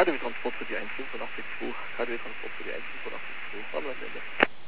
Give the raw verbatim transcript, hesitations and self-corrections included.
K D W-Transport für die eins fünf acht zwei, K D W-Transport für die eins fünf acht zwei, Bahnhofsende.